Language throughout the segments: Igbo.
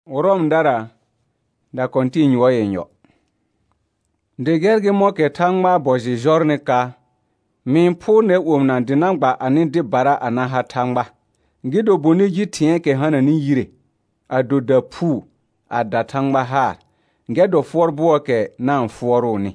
Urom dara da continue yenyo. De gerge moke tangma boji jorne ka min pu ne umna dinangba ani di bara anaha tangba. Gido buni ji tien ke hana ni yire. Ado da pu ada tangba har. Ngedo forbuo ke na mfuoro ni.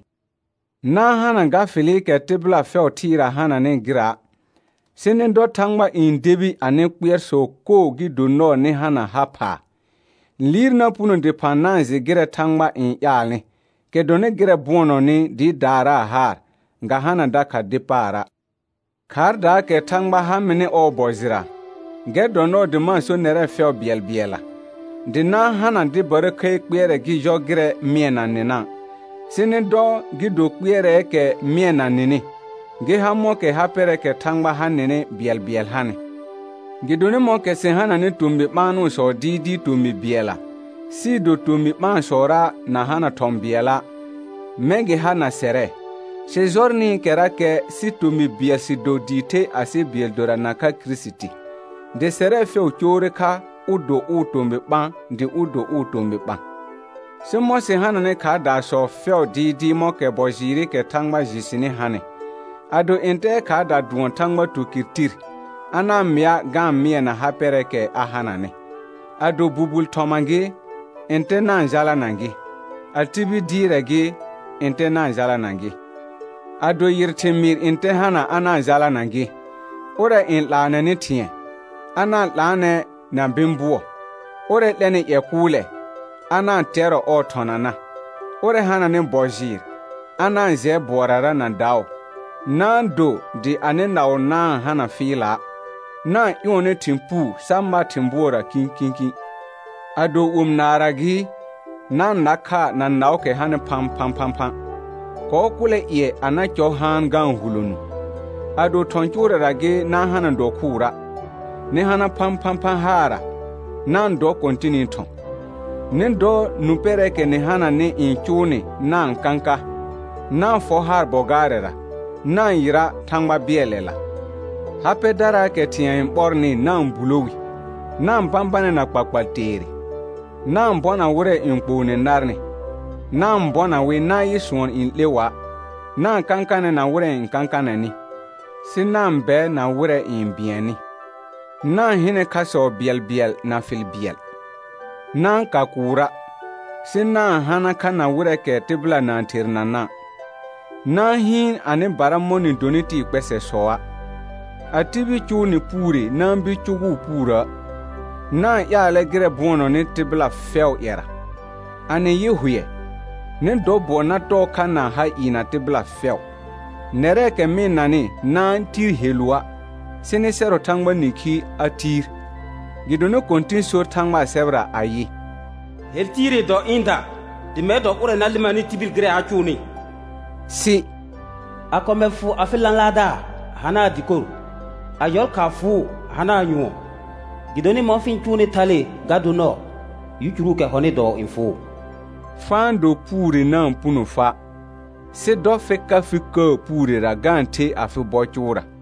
Na hana nga fili ke tibla feo tira hana ni gira. Sinin do tangba in debi ane kwer so ko gido no ni hana hapa. Lir na puno de pananzi gira tangba in yale. Ke done gira buono ni di dara har. Nga hana daka dipara. Kar da ke tangba hamini o bozira. Gedo no de man so nere feo biela. De na hana di bere ke kwere gi jo gire miena nina. Sinin do gido kwere ke miena nini. Ge hamo ke hapere ke tangba hanene biel hane. Gidone mo ke se hana ni tumbi manu so di tumbi biela. Si do tumbi man shora na hana tombiela. Mege hana sere. Se zorni kera ke si tumbi biel si do dite ase biel dora naka krisiti. De sere fe uchore ka udo utumbi ban di udo utumbi ban. Se mo se hana ne ka da so fe di mo ke bojiri ke tangba jisini hane. Ado ente ka da duon tangba tukitir. Ana mia gam mia na hapere ke ahana ne. Ado bubul tomangi ente na njala nangi. Atibi diregi ente na njala nangi. Ado yirtimir ente hana ana njala nangi. Ore in lana ni tien. Ana lane na bimbuo. Ore lene yekule. Ana tero o tonana. Ore hana ni bojir. Ana nze borara na dao. Nando di ane nao na hana fila. Na yone timpu sama timbura kin. Ado naragi na naka na nauke hane pam. Ko kule ie anacho han gan hulunu. Ado tonchura ragi na hana do kura. Ne hana pam hara. Na ndo kontinito. Ne do nupereke ne hana ne inchuni na nkanka. Na fohar bogarera. Na yira tangba bielela. Hape dara ke tiyan borni na mbulowi. Na mpambane na kpakpalteri. Na mbona wure inkpone narni. Na mbona we na yisuon in lewa. Na kankane na wure nkankane ni. Si na mbe na wure in bieni. Na hine kaso biel na fil biel. Na kakura. Si na hana ka na wure ke tibla na tirna na. Na hin ane baramoni doniti kwese soa. Atibi chuni puri na mbi chugu pura. Na ya alegre bono ni tibla feo era. Ane yehuye. Ne dobo na toka na ha ina tibla feo. Nereke minani na tir helua. Sene sero tangba niki atir. Gidone kontin so tangba sebra ayi. Hel tire do inda. Di medo ure na limani tibil gre achuni. Si. Akome fu afilan lada. Hana dikoru. Ayol ka fu hana nyuo. Gidoni mo fin chuni tale gadu no. Yuchuru ke hone do info. Fando puri na mpuno fa. Se do feka fika puri ragante afi bochura.